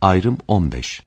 Ayrım 15.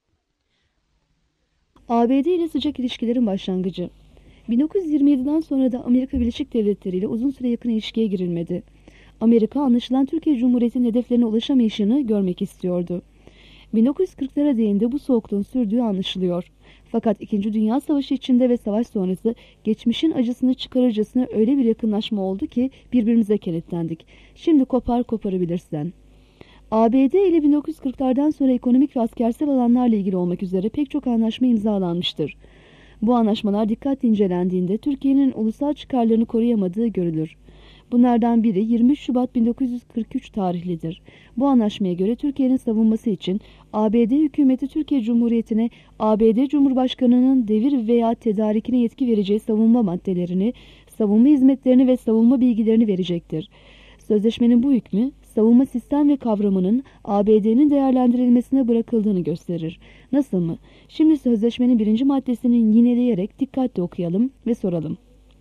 ABD ile sıcak ilişkilerin başlangıcı. 1927'den sonra da Amerika Birleşik Devletleri ile uzun süre yakın ilişkiye girilmedi. Amerika anlaşılan Türkiye Cumhuriyeti'nin hedeflerine ulaşamayışını görmek istiyordu. 1940'lara değin de bu soğukluğun sürdüğü anlaşılıyor. Fakat 2. Dünya Savaşı içinde ve savaş sonrası geçmişin acısını çıkarırcasına öyle bir yakınlaşma oldu ki birbirimize kenetlendik. Şimdi kopar koparabilirsen. ABD ile 1940'lardan sonra ekonomik ve askersel alanlarla ilgili olmak üzere pek çok anlaşma imzalanmıştır. Bu anlaşmalar dikkatle incelendiğinde Türkiye'nin ulusal çıkarlarını koruyamadığı görülür. Bunlardan biri 23 Şubat 1943 tarihlidir. Bu anlaşmaya göre Türkiye'nin savunması için ABD hükümeti Türkiye Cumhuriyeti'ne ABD Cumhurbaşkanı'nın devir veya tedarikine yetki vereceği savunma maddelerini, savunma hizmetlerini ve savunma bilgilerini verecektir. Sözleşmenin bu hükmü, savunma sistem ve kavramının ABD'nin değerlendirilmesine bırakıldığını gösterir. Nasıl mı? Şimdi sözleşmenin 1. maddesini yineleyerek dikkatle okuyalım ve soralım.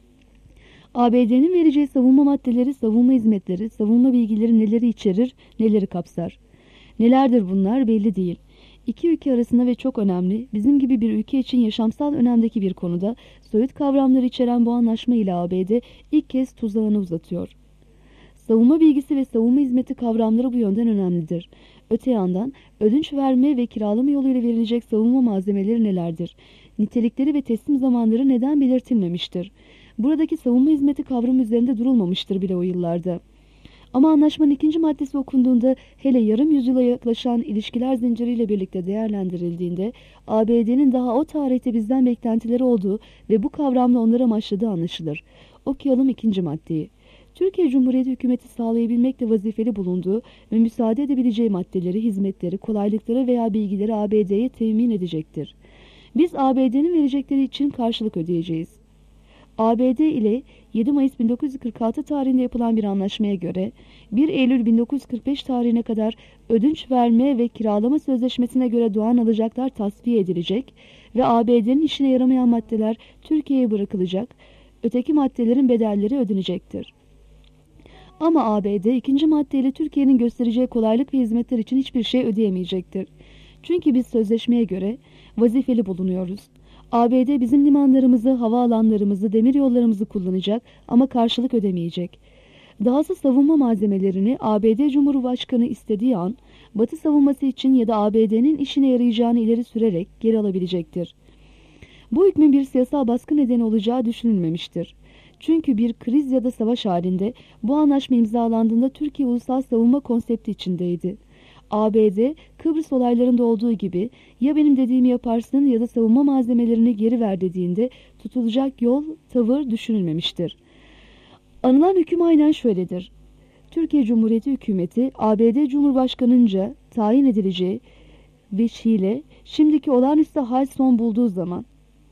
ABD'nin vereceği savunma maddeleri, savunma hizmetleri, savunma bilgileri neleri içerir, neleri kapsar? Nelerdir bunlar belli değil. İki ülke arasında ve çok önemli, bizim gibi bir ülke için yaşamsal önemdeki bir konuda soyut kavramları içeren bu anlaşma ile ABD ilk kez tuzağını uzatıyor. Savunma bilgisi ve savunma hizmeti kavramları bu yönden önemlidir. Öte yandan ödünç verme ve kiralama yoluyla verilecek savunma malzemeleri nelerdir? Nitelikleri ve teslim zamanları neden belirtilmemiştir? Buradaki savunma hizmeti kavramı üzerinde durulmamıştır bile o yıllarda. Ama anlaşmanın 2. maddesi okunduğunda, hele yarım yüzyıla yaklaşan ilişkiler zinciriyle birlikte değerlendirildiğinde ABD'nin daha o tarihte bizden beklentileri olduğu ve bu kavramla onları amaçladığı anlaşılır. Okuyalım 2. maddeyi. Türkiye Cumhuriyeti hükümeti sağlayabilmekle vazifeli bulunduğu ve müsaade edebileceği maddeleri, hizmetleri, kolaylıkları veya bilgileri ABD'ye temin edecektir. Biz ABD'nin verecekleri için karşılık ödeyeceğiz. ABD ile 7 Mayıs 1946 tarihinde yapılan bir anlaşmaya göre 1 Eylül 1945 tarihine kadar ödünç verme ve kiralama sözleşmesine göre doğan alacaklar tasfiye edilecek ve ABD'nin işine yaramayan maddeler Türkiye'ye bırakılacak, öteki maddelerin bedelleri ödenecektir. Ama ABD 2. maddeyle Türkiye'nin göstereceği kolaylık ve hizmetler için hiçbir şey ödeyemeyecektir. Çünkü biz sözleşmeye göre vazifeli bulunuyoruz. ABD bizim limanlarımızı, havaalanlarımızı, demiryollarımızı kullanacak ama karşılık ödemeyecek. Dahası savunma malzemelerini ABD Cumhurbaşkanı istediği an Batı savunması için ya da ABD'nin işine yarayacağını ileri sürerek geri alabilecektir. Bu hükmün bir siyasal baskı nedeni olacağı düşünülmemiştir. Çünkü bir kriz ya da savaş halinde bu anlaşma imzalandığında Türkiye ulusal savunma konsepti içindeydi. ABD, Kıbrıs olaylarında olduğu gibi ya benim dediğimi yaparsın ya da savunma malzemelerini geri ver dediğinde tutulacak yol, tavır düşünülmemiştir. Anılan hüküm aynen şöyledir. Türkiye Cumhuriyeti hükümeti ABD Cumhurbaşkanınca tayin edileceği veçhiyle şimdiki olağanüstü hal son bulduğu zaman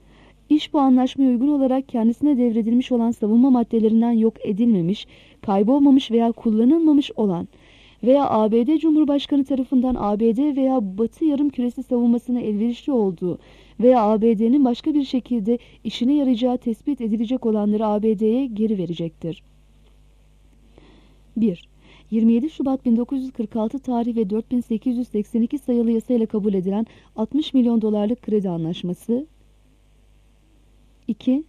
İş bu anlaşmaya uygun olarak kendisine devredilmiş olan savunma maddelerinden yok edilmemiş, kaybolmamış veya kullanılmamış olan veya ABD Cumhurbaşkanı tarafından ABD veya Batı yarımküresi savunmasına elverişli olduğu veya ABD'nin başka bir şekilde işine yarayacağı tespit edilecek olanları ABD'ye geri verecektir. 1. 27 Şubat 1946 tarih ve 4882 sayılı yasayla kabul edilen 60 milyon dolarlık kredi anlaşması. 2.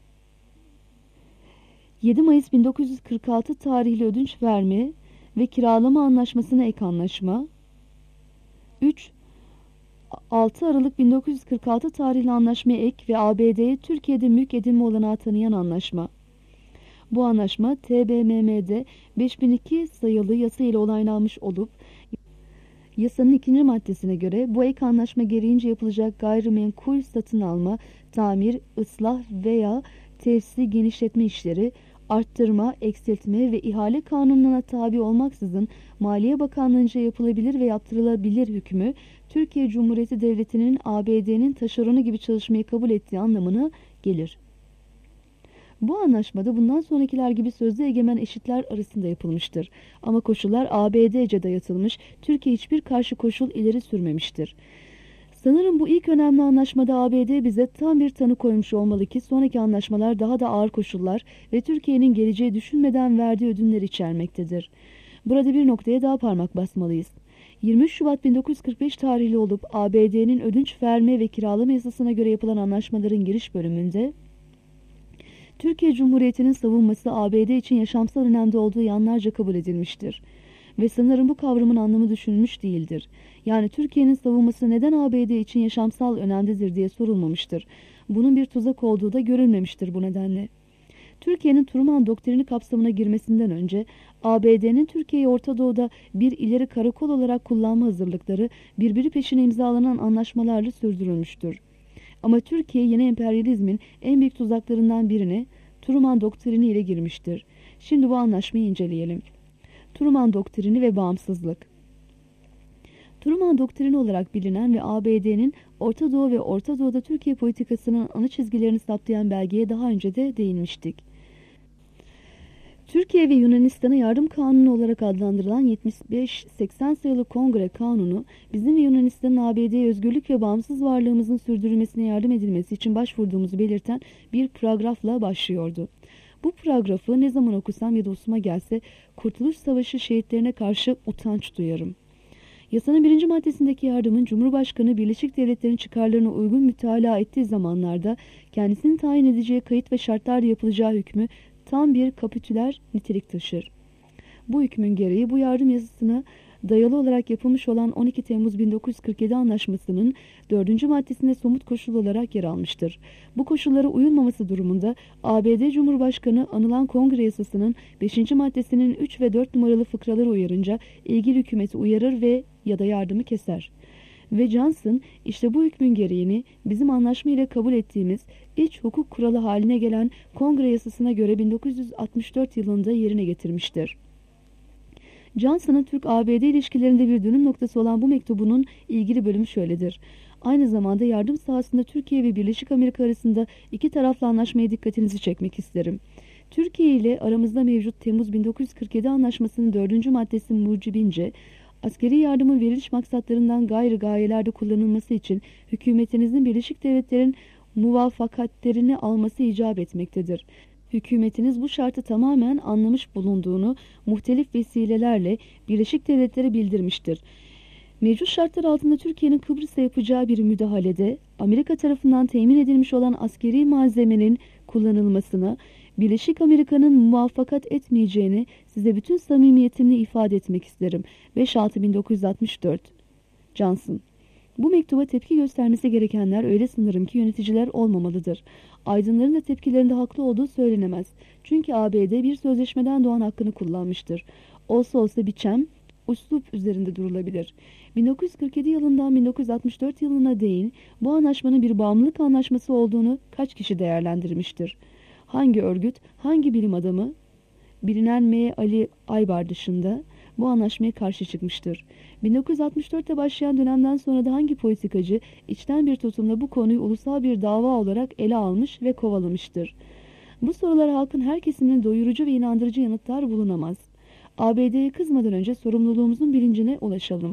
7 Mayıs 1946 tarihli ödünç verme ve kiralama anlaşmasına ek anlaşma. 3. 6 Aralık 1946 tarihli anlaşmaya ek ve ABD'ye Türkiye'de mülk edinme olanağı tanıyan anlaşma. Bu anlaşma TBMM'de 5002 sayılı yasa ile onaylanmış olup yasanın 2. maddesine göre bu ek anlaşma gereğince yapılacak gayrimenkul satın alma, tamir, ıslah veya tesisi genişletme işleri, arttırma, eksiltme ve ihale kanununa tabi olmaksızın Maliye Bakanlığı'nca yapılabilir ve yaptırılabilir hükmü, Türkiye Cumhuriyeti Devleti'nin ABD'nin taşeronu gibi çalışmayı kabul ettiği anlamına gelir. Bu anlaşmada bundan sonrakiler gibi sözlü egemen eşitler arasında yapılmıştır. Ama koşullar ABD'ce dayatılmış, Türkiye hiçbir karşı koşul ileri sürmemiştir. Sanırım bu ilk önemli anlaşmada ABD bize tam bir tanı koymuş olmalı ki sonraki anlaşmalar daha da ağır koşullar ve Türkiye'nin geleceği düşünmeden verdiği ödünler içermektedir. Burada bir noktaya daha parmak basmalıyız. 23 Şubat 1945 tarihli olup ABD'nin ödünç verme ve kiralama yasasına göre yapılan anlaşmaların giriş bölümünde Türkiye Cumhuriyeti'nin savunması ABD için yaşamsal önemde olduğu yanlarca kabul edilmiştir. Ve sanırım bu kavramın anlamı düşünülmüş değildir. Yani Türkiye'nin savunması neden ABD için yaşamsal önemdedir diye sorulmamıştır. Bunun bir tuzak olduğu da görülmemiştir bu nedenle. Türkiye'nin Truman doktrini kapsamına girmesinden önce ABD'nin Türkiye'yi Orta Doğu'da bir ileri karakol olarak kullanma hazırlıkları birbiri peşine imzalanan anlaşmalarla sürdürülmüştür. Ama Türkiye yeni emperyalizmin en büyük tuzaklarından birine Truman doktrini ile girmiştir. Şimdi bu anlaşmayı inceleyelim. Truman doktrini ve bağımsızlık. Truman doktrini olarak bilinen ve ABD'nin Orta Doğu ve Orta Doğu'da Türkiye politikasının ana çizgilerini saptayan belgeye daha önce de değinmiştik. Türkiye ve Yunanistan'a yardım kanunu olarak adlandırılan 75-80 sayılı Kongre Kanunu, bizim ve Yunanistan'ın ABD'ye özgürlük ve bağımsız varlığımızın sürdürülmesine yardım edilmesi için başvurduğumuzu belirten bir paragrafla başlıyordu. Bu paragrafı ne zaman okusam ya da usuma gelse Kurtuluş Savaşı şehitlerine karşı utanç duyarım. Yasanın 1. maddesindeki yardımın Cumhurbaşkanı Birleşik Devletleri'nin çıkarlarına uygun mütalaa ettiği zamanlarda kendisini tayin edeceği kayıt ve şartlarla yapılacağı hükmü tam bir kapitüler nitelik taşır. Bu hükmün gereği bu yardım yasasına dayalı olarak yapılmış olan 12 Temmuz 1947 Anlaşması'nın 4. maddesinde somut koşul olarak yer almıştır. Bu koşullara uyulmaması durumunda ABD Cumhurbaşkanı anılan Kongre Yasası'nın 5. maddesinin 3 ve 4 numaralı fıkraları uyarınca ilgili hükümeti uyarır ve ya da yardımı keser. Ve Johnson işte bu hükmün gereğini bizim anlaşma ile kabul ettiğimiz iç hukuk kuralı haline gelen Kongre Yasası'na göre 1964 yılında yerine getirmiştir. Johnson'ın Türk-ABD ilişkilerinde bir dönüm noktası olan bu mektubunun ilgili bölümü şöyledir. Aynı zamanda yardım sahasında Türkiye ve Birleşik Amerika arasında iki taraflı anlaşmaya dikkatinizi çekmek isterim. Türkiye ile aramızda mevcut Temmuz 1947 Anlaşması'nın 4. maddesi mucibince askeri yardımın veriliş maksatlarından gayrı gayelerde kullanılması için hükümetinizin Birleşik Devletler'in muvafakatlerini alması icap etmektedir. Hükümetiniz bu şartı tamamen anlamış bulunduğunu muhtelif vesilelerle Birleşik Devletlere bildirmiştir. Mevcut şartlar altında Türkiye'nin Kıbrıs'a yapacağı bir müdahalede Amerika tarafından temin edilmiş olan askeri malzemenin kullanılmasına Birleşik Amerika'nın muvaffakat etmeyeceğini size bütün samimiyetimle ifade etmek isterim. 5-6-1964 Johnson. Bu mektuba tepki göstermesi gerekenler öyle sanırım ki yöneticiler olmamalıdır. Aydınların da tepkilerinde haklı olduğu söylenemez. Çünkü ABD bir sözleşmeden doğan hakkını kullanmıştır. Olsa olsa biçem, üslup üzerinde durulabilir. 1947 yılından 1964 yılına değin bu anlaşmanın bir bağımlılık anlaşması olduğunu kaç kişi değerlendirmiştir? Hangi örgüt, hangi bilim adamı, bilinen M. Ali Aybar dışında bu anlaşmaya karşı çıkmıştır? 1964'te başlayan dönemden sonra da hangi politikacı içten bir tutumla bu konuyu ulusal bir dava olarak ele almış ve kovalamıştır? Bu sorulara halkın her kesiminin doyurucu ve inandırıcı yanıtlar bulunamaz. ABD'ye kızmadan önce sorumluluğumuzun bilincine ulaşalım.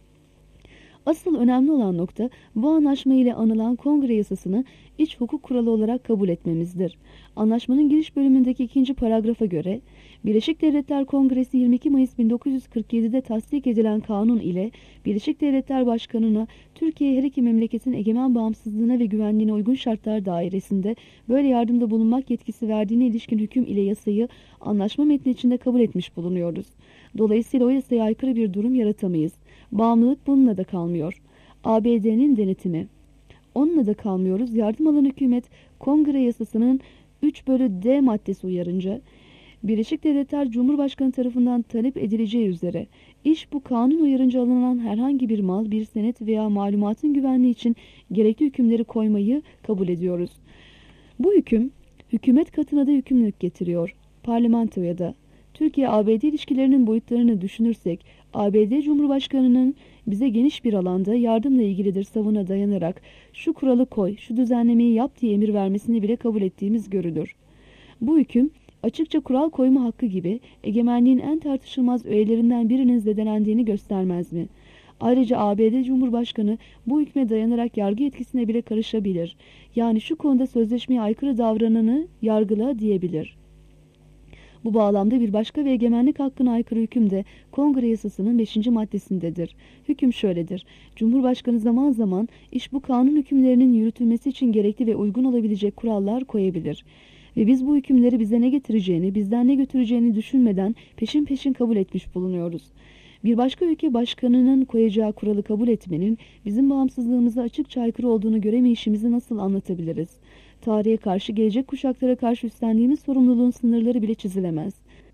Asıl önemli olan nokta bu anlaşma ile anılan Kongre Yasası'nı iç hukuk kuralı olarak kabul etmemizdir. Anlaşmanın giriş bölümündeki 2. paragrafa göre Birleşik Devletler Kongresi 22 Mayıs 1947'de tasdik edilen kanun ile Birleşik Devletler Başkanı'na Türkiye her iki memleketin egemen bağımsızlığına ve güvenliğine uygun şartlar dairesinde böyle yardımda bulunmak yetkisi verdiğine ilişkin hüküm ile yasayı anlaşma metni içinde kabul etmiş bulunuyoruz. Dolayısıyla o yasaya aykırı bir durum yaratamayız. Bağımlılık bununla da kalmıyor. ABD'nin denetimi. Onunla da kalmıyoruz. Yardım alan hükümet Kongre Yasası'nın 3/D maddesi uyarınca Birleşik Devletler Cumhurbaşkanı tarafından talep edileceği üzere iş bu kanun uyarınca alınan herhangi bir mal, bir senet veya malumatın güvenliği için gerekli hükümleri koymayı kabul ediyoruz. Bu hüküm hükümet katına da yükümlülük getiriyor. Parlamentoya da. Türkiye-ABD ilişkilerinin boyutlarını düşünürsek ABD Cumhurbaşkanı'nın bize geniş bir alanda yardımla ilgilidir savına dayanarak şu kuralı koy, şu düzenlemeyi yap diye emir vermesini bile kabul ettiğimiz görülür. Bu hüküm açıkça kural koyma hakkı gibi egemenliğin en tartışılmaz öğelerinden birinin zedelendiğini göstermez mi? Ayrıca ABD Cumhurbaşkanı bu hükme dayanarak yargı yetkisine bile karışabilir. Yani şu konuda sözleşmeye aykırı davrananı yargıla diyebilir. Bu bağlamda bir başka ve egemenlik hakkına aykırı hüküm de Kongre Yasası'nın 5. maddesindedir. Hüküm şöyledir: Cumhurbaşkanı zaman zaman bu kanun hükümlerinin yürütülmesi için gerekli ve uygun olabilecek kurallar koyabilir. Ve biz bu hükümleri bize ne getireceğini, bizden ne götüreceğini düşünmeden peşin peşin kabul etmiş bulunuyoruz. Bir başka ülke başkanının koyacağı kuralı kabul etmenin bizim bağımsızlığımıza açıkça aykırı olduğunu göremeyişimizi nasıl anlatabiliriz? Tarihe karşı, gelecek kuşaklara karşı üstlendiğimiz sorumluluğun sınırları bile çizilemez.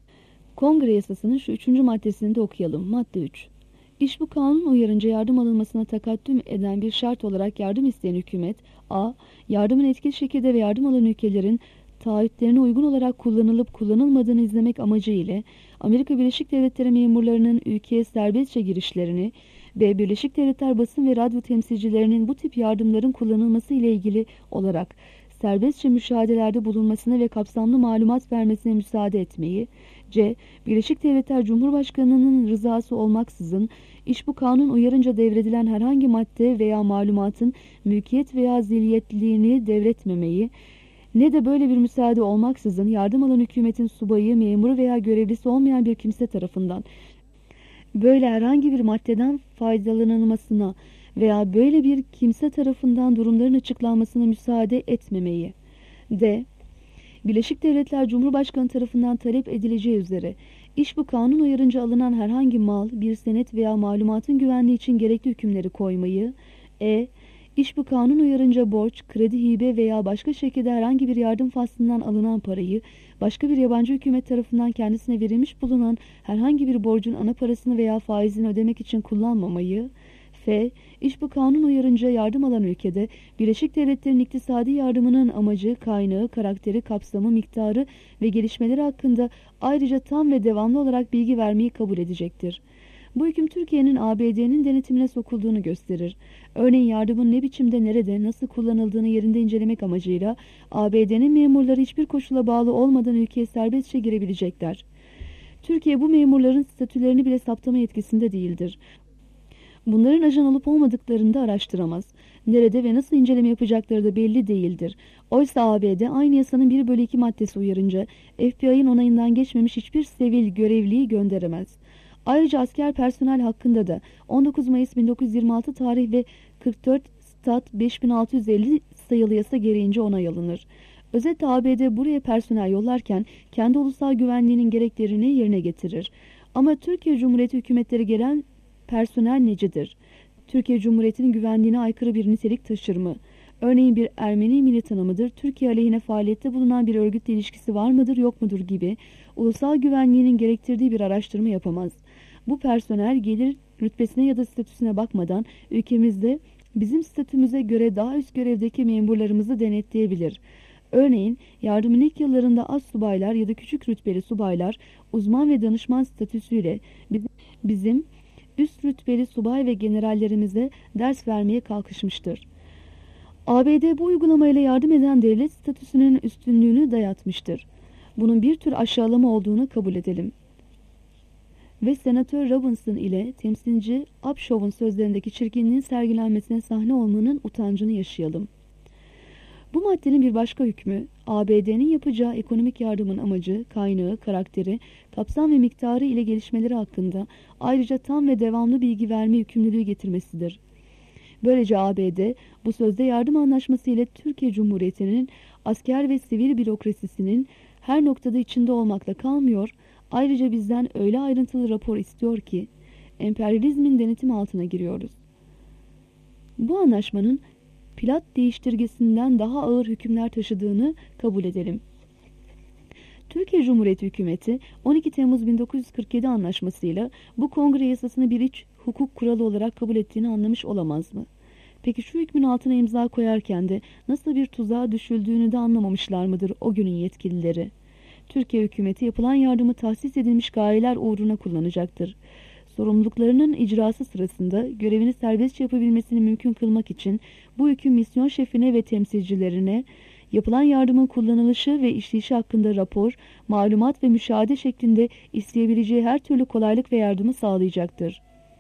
Kongre Yasası'nın şu 3. maddesini de okuyalım. Madde 3. Bu kanun uyarınca yardım alınmasına takaddüm eden bir şart olarak yardım isteyen hükümet, a. Yardımın etkili şekilde ve yardım alan ülkelerin taahhütlerine uygun olarak kullanılıp kullanılmadığını izlemek amacı ile Amerika Birleşik Devletleri memurlarının ülkeye serbestçe girişlerini ve Birleşik Devletler basın ve radyo temsilcilerinin bu tip yardımların kullanılması ile ilgili olarak serbestçe müşahedelerde bulunmasına ve kapsamlı malumat vermesine müsaade etmeyi, c. Birleşik Devletler Cumhurbaşkanı'nın rızası olmaksızın bu kanun uyarınca devredilen herhangi madde veya malumatın mülkiyet veya zilliyetliliğini devretmemeyi, ne de böyle bir müsaade olmaksızın yardım alan hükümetin subayı, memuru veya görevlisi olmayan bir kimse tarafından böyle herhangi bir maddeden faydalanılmasına veya böyle bir kimse tarafından durumların açıklanmasına müsaade etmemeyi. D. Birleşik Devletler Cumhurbaşkanı tarafından talep edileceği üzere bu kanun uyarınca alınan herhangi mal, bir senet veya malumatın güvenliği için gerekli hükümleri koymayı. E. Bu kanun uyarınca borç, kredi, hibe veya başka şekilde herhangi bir yardım faslından alınan parayı başka bir yabancı hükümet tarafından kendisine verilmiş bulunan herhangi bir borcun ana parasını veya faizini ödemek için kullanmamayı. F. Bu kanun uyarınca yardım alan ülkede Birleşik Devletler'in iktisadi yardımının amacı, kaynağı, karakteri, kapsamı, miktarı ve gelişmeleri hakkında ayrıca tam ve devamlı olarak bilgi vermeyi kabul edecektir. Bu hüküm Türkiye'nin ABD'nin denetimine sokulduğunu gösterir. Örneğin yardımın ne biçimde, nerede, nasıl kullanıldığını yerinde incelemek amacıyla ABD'nin memurları hiçbir koşula bağlı olmadan ülkeye serbestçe girebilecekler. Türkiye bu memurların statülerini bile saptama yetkisinde değildir. Bunların ajan olup olmadıklarını da araştıramaz. Nerede ve nasıl inceleme yapacakları da belli değildir. Oysa ABD aynı yasanın 1/2 maddesi uyarınca FBI'nin onayından geçmemiş hiçbir sivil görevliyi gönderemez. Ayrıca asker personel hakkında da 19 Mayıs 1926 tarih ve 44 Stat 5650 sayılı yasa gereğince onay alınır. Özetle ABD buraya personel yollarken kendi ulusal güvenliğinin gereklerini yerine getirir. Ama Türkiye Cumhuriyeti hükümetleri gelen personel necidir? Türkiye Cumhuriyeti'nin güvenliğine aykırı bir nitelik taşır mı? Örneğin bir Ermeni militanı mıdır? Türkiye aleyhine faaliyette bulunan bir örgütle ilişkisi var mıdır, yok mudur gibi ulusal güvenliğinin gerektirdiği bir araştırma yapamaz. Bu personel gelir rütbesine ya da statüsüne bakmadan ülkemizde bizim statümüze göre daha üst görevdeki memurlarımızı denetleyebilir. Örneğin yardımın ilk yıllarında astsubaylar ya da küçük rütbeli subaylar uzman ve danışman statüsüyle bizim üst rütbeli subay ve generallerimize ders vermeye kalkışmıştır. ABD bu uygulamayla yardım eden devlet statüsünün üstünlüğünü dayatmıştır. Bunun bir tür aşağılama olduğunu kabul edelim. Ve Senatör Robinson ile temsilci Upshaw'un sözlerindeki çirkinliğin sergilenmesine sahne olmanın utancını yaşayalım. Bu maddenin bir başka hükmü, ABD'nin yapacağı ekonomik yardımın amacı, kaynağı, karakteri, kapsam ve miktarı ile gelişmeleri hakkında ayrıca tam ve devamlı bilgi verme yükümlülüğü getirmesidir. Böylece ABD, bu sözde yardım anlaşması ile Türkiye Cumhuriyeti'nin asker ve sivil bürokrasisinin her noktada içinde olmakla kalmıyor, ayrıca bizden öyle ayrıntılı rapor istiyor ki, emperyalizmin denetim altına giriyoruz. Bu anlaşmanın Pilat değiştirgesinden daha ağır hükümler taşıdığını kabul edelim. Türkiye Cumhuriyeti Hükümeti 12 Temmuz 1947 anlaşmasıyla bu kongre yasasını bir iç hukuk kuralı olarak kabul ettiğini anlamış olamaz mı? Peki şu hükmün altına imza koyarken de nasıl bir tuzağa düşüldüğünü de anlamamışlar mıdır o günün yetkilileri? Türkiye hükümeti yapılan yardımı tahsis edilmiş gayeler uğruna kullanacaktır. Sorumluluklarının icrası sırasında görevini serbestçe yapabilmesini mümkün kılmak için bu hüküm misyon şefine ve temsilcilerine yapılan yardımın kullanılışı ve işleyişi hakkında rapor, malumat ve müşahede şeklinde isteyebileceği her türlü kolaylık ve yardımı sağlayacaktır.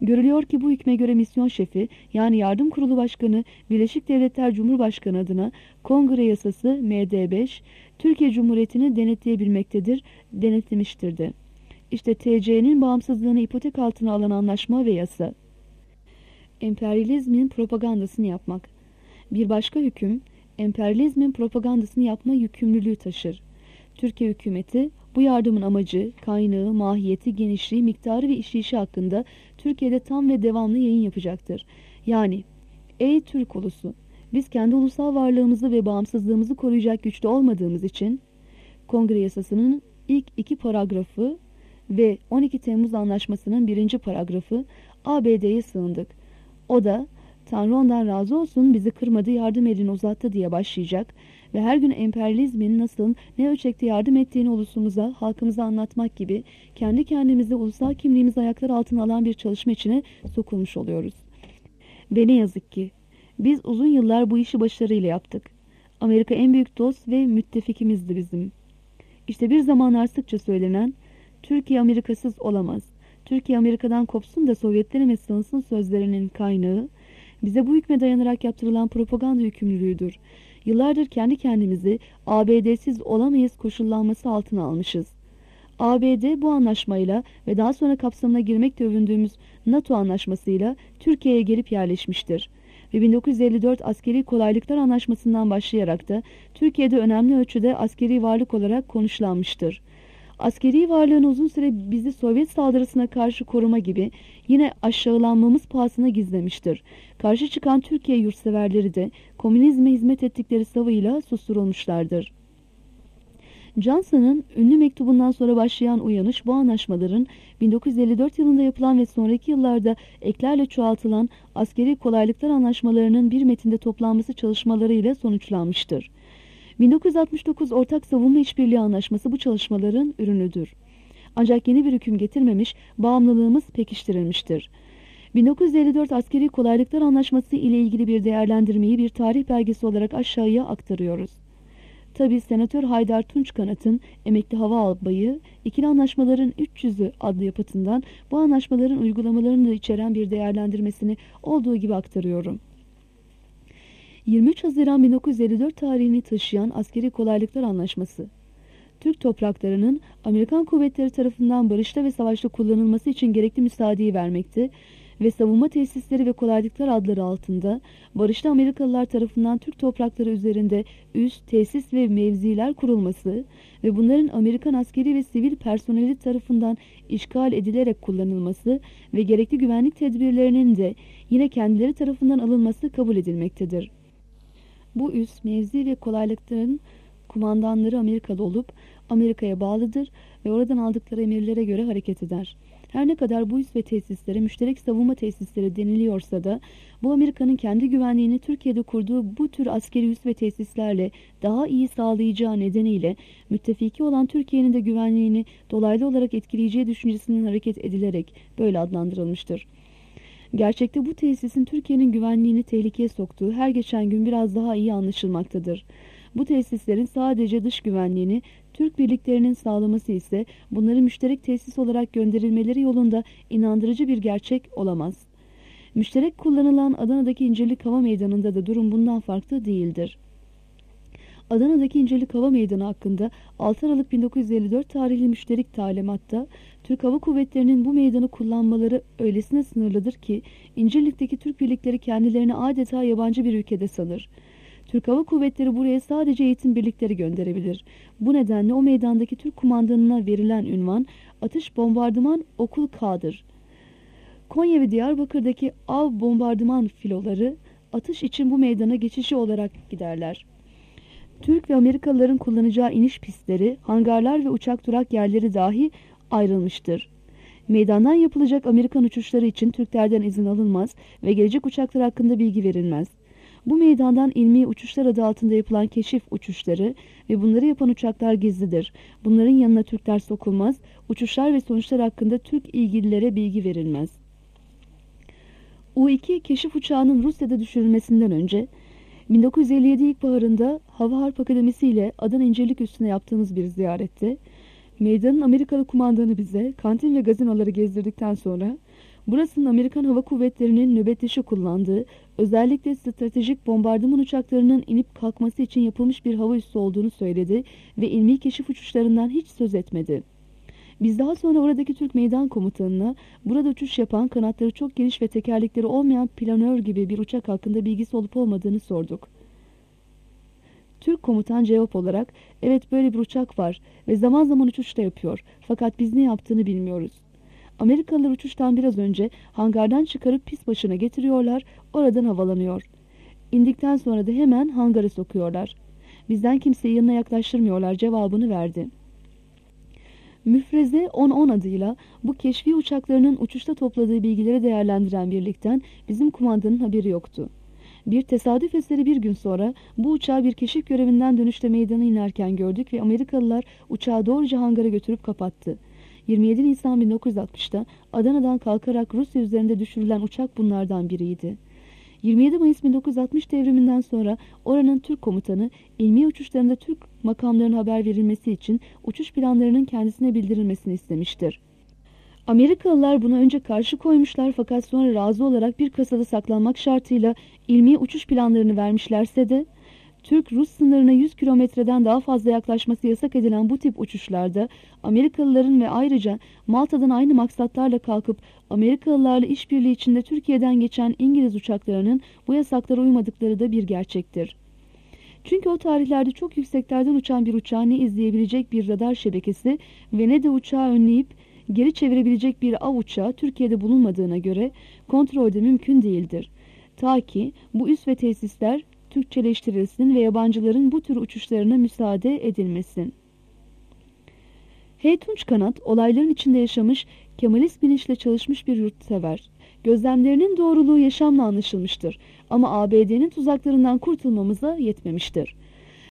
Görülüyor ki bu hükme göre misyon şefi, yani Yardım Kurulu Başkanı Birleşik Devletler Cumhurbaşkanı adına Kongre Yasası MD5 Türkiye Cumhuriyeti'ni denetleyebilmektedir, denetlemiştir de. İşte TC'nin bağımsızlığını ipotek altına alan anlaşma ve yasa. Emperyalizmin propagandasını yapmak. Bir başka hüküm, emperyalizmin propagandasını yapma yükümlülüğü taşır. Türkiye hükümeti bu yardımın amacı, kaynağı, mahiyeti, genişliği, miktarı ve işleyişi hakkında Türkiye'de tam ve devamlı yayın yapacaktır. Yani, ey Türk ulusu, biz kendi ulusal varlığımızı ve bağımsızlığımızı koruyacak güçte olmadığımız için, Kongre Yasası'nın ilk 2 paragrafı ve 12 Temmuz Anlaşması'nın 1. paragrafı ABD'ye sığındık. O da, Tanrı ondan razı olsun bizi kırmadı, yardım elini uzattı diye başlayacak ve her gün emperyalizmin nasıl, ne ölçekte yardım ettiğini ulusumuza, halkımıza anlatmak gibi kendi kendimizi ulusal kimliğimizi ayaklar altına alan bir çalışma içine sokulmuş oluyoruz. Ve ne yazık ki biz uzun yıllar bu işi başarıyla yaptık. Amerika en büyük dost ve müttefikimizdi bizim. İşte bir zamanlar sıkça söylenen Türkiye Amerikasız olamaz, Türkiye Amerika'dan kopsun da Sovyetlerime sığınsın sözlerinin kaynağı bize bu hükme dayanarak yaptırılan propaganda yükümlülüğüdür. Yıllardır kendi kendimizi ABD'siz olamayız koşullanması altına almışız. ABD bu anlaşmayla ve daha sonra kapsamına girmekte övündüğümüz NATO anlaşmasıyla Türkiye'ye gelip yerleşmiştir. Ve 1954 Askeri Kolaylıklar Anlaşması'ndan başlayarak da Türkiye'de önemli ölçüde askeri varlık olarak konuşlanmıştır. Askeri varlığını uzun süre bizi Sovyet saldırısına karşı koruma gibi yine aşağılanmamız pahasına gizlemiştir. Karşı çıkan Türkiye yurtseverleri de komünizme hizmet ettikleri savıyla susturulmuşlardır. Johnson'ın ünlü mektubundan sonra başlayan uyanış bu anlaşmaların 1954 yılında yapılan ve sonraki yıllarda eklerle çoğaltılan askeri kolaylıklar anlaşmalarının bir metinde toplanması çalışmalarıyla sonuçlanmıştır. 1969 Ortak Savunma İşbirliği Anlaşması bu çalışmaların ürünüdür. Ancak yeni bir hüküm getirmemiş, bağımlılığımız pekiştirilmiştir. 1954 Askeri Kolaylıklar Anlaşması ile ilgili bir değerlendirmeyi bir tarih belgesi olarak aşağıya aktarıyoruz. Tabi Senatör Haydar Tunçkanat'ın emekli hava albayı, ikili anlaşmaların 300'ü adlı yapıtından bu anlaşmaların uygulamalarını da içeren bir değerlendirmesini olduğu gibi aktarıyorum. 23 Haziran 1954 tarihini taşıyan Askeri Kolaylıklar Anlaşması, Türk topraklarının Amerikan kuvvetleri tarafından barışta ve savaşta kullanılması için gerekli müsaadeyi vermekte ve savunma tesisleri ve kolaylıklar adları altında barışta Amerikalılar tarafından Türk toprakları üzerinde üs, tesis ve mevziler kurulması ve bunların Amerikan askeri ve sivil personeli tarafından işgal edilerek kullanılması ve gerekli güvenlik tedbirlerinin de yine kendileri tarafından alınması kabul edilmektedir. Bu üs, mevzi ve kolaylıkların kumandanları Amerikalı olup Amerika'ya bağlıdır ve oradan aldıkları emirlere göre hareket eder. Her ne kadar bu üs ve tesislere müşterek savunma tesisleri deniliyorsa da bu Amerika'nın kendi güvenliğini Türkiye'de kurduğu bu tür askeri üs ve tesislerle daha iyi sağlayacağı nedeniyle müttefiki olan Türkiye'nin de güvenliğini dolaylı olarak etkileyeceği düşüncesinden hareket edilerek böyle adlandırılmıştır. Gerçekte bu tesisin Türkiye'nin güvenliğini tehlikeye soktuğu her geçen gün biraz daha iyi anlaşılmaktadır. Bu tesislerin sadece dış güvenliğini Türk birliklerinin sağlaması ise bunları müşterek tesis olarak gönderilmeleri yolunda inandırıcı bir gerçek olamaz. Müşterek kullanılan Adana'daki İncirlik Hava Meydanı'nda da durum bundan farklı değildir. Adana'daki İncirlik Hava Meydanı hakkında 6 Aralık 1954 tarihli müşterek talimatta Türk Hava Kuvvetleri'nin bu meydanı kullanmaları öylesine sınırlıdır ki İncirlik'teki Türk birlikleri kendilerini adeta yabancı bir ülkede sanır. Türk Hava Kuvvetleri buraya sadece eğitim birlikleri gönderebilir. Bu nedenle o meydandaki Türk kumandanına verilen ünvan Atış Bombardıman Okul K'dır. Konya ve Diyarbakır'daki av bombardıman filoları atış için bu meydana geçici olarak giderler. Türk ve Amerikalıların kullanacağı iniş pistleri, hangarlar ve uçak durak yerleri dahi ayrılmıştır. Meydandan yapılacak Amerikan uçuşları için Türklerden izin alınmaz ve gelecek uçaklar hakkında bilgi verilmez. Bu meydandan ilmi uçuşlar adı altında yapılan keşif uçuşları ve bunları yapan uçaklar gizlidir. Bunların yanına Türkler sokulmaz, uçuşlar ve sonuçlar hakkında Türk ilgililere bilgi verilmez. U-2 keşif uçağının Rusya'da düşürülmesinden önce 1957 ilkbaharında Hava Harp Akademisi ile Adana İncirlik üssüne yaptığımız bir ziyarette meydanın Amerikalı kumandanı bize kantin ve gazinoları gezdirdikten sonra Burasının Amerikan Hava Kuvvetleri'nin nöbetleşi kullandığı, özellikle stratejik bombardıman uçaklarının inip kalkması için yapılmış bir hava üssü olduğunu söyledi ve ilmi keşif uçuşlarından hiç söz etmedi. Biz daha sonra oradaki Türk Meydan Komutanı'na burada uçuş yapan, kanatları çok geniş ve tekerlekleri olmayan planör gibi bir uçak hakkında bilgisi olup olmadığını sorduk. Türk komutan cevap olarak, evet böyle bir uçak var ve zaman zaman uçuş da yapıyor, fakat biz ne yaptığını bilmiyoruz. Amerikalılar uçuştan biraz önce hangardan çıkarıp pist başına getiriyorlar, oradan havalanıyor. İndikten sonra da hemen hangara sokuyorlar. Bizden kimseyi yanına yaklaştırmıyorlar cevabını verdi. Müfreze 10-10 adıyla bu keşfi uçaklarının uçuşta topladığı bilgileri değerlendiren birlikten bizim kumandanın haberi yoktu. Bir tesadüf eseri bir gün sonra bu uçağı bir keşif görevinden dönüşte meydana inerken gördük ve Amerikalılar uçağı doğruca hangara götürüp kapattı. 27 Nisan 1960'da Adana'dan kalkarak Rusya üzerinde düşürülen uçak bunlardan biriydi. 27 Mayıs 1960 devriminden sonra oranın Türk komutanı ilmi uçuşlarında Türk makamlarına haber verilmesi için uçuş planlarının kendisine bildirilmesini istemiştir. Amerikalılar buna önce karşı koymuşlar fakat sonra razı olarak bir kasada saklanmak şartıyla ilmi uçuş planlarını vermişlerse de Türk-Rus sınırına 100 kilometreden daha fazla yaklaşması yasak edilen bu tip uçuşlarda Amerikalıların ve ayrıca Malta'dan aynı maksatlarla kalkıp Amerikalılarla işbirliği içinde Türkiye'den geçen İngiliz uçaklarının bu yasaklara uymadıkları da bir gerçektir. Çünkü o tarihlerde çok yükseklerden uçan bir uçağı ne izleyebilecek bir radar şebekesi ve ne de uçağı önleyip geri çevirebilecek bir av uçağı Türkiye'de bulunmadığına göre kontrolde mümkün değildir. Ta ki bu üs ve tesisler Türkçeleştirilsin ve yabancıların bu tür uçuşlarına müsaade edilmesin. H. Tunç Kanat, olayların içinde yaşamış, Kemalist bilinçle çalışmış bir yurtsever. Gözlemlerinin doğruluğu yaşamla anlaşılmıştır ama ABD'nin tuzaklarından kurtulmamıza yetmemiştir.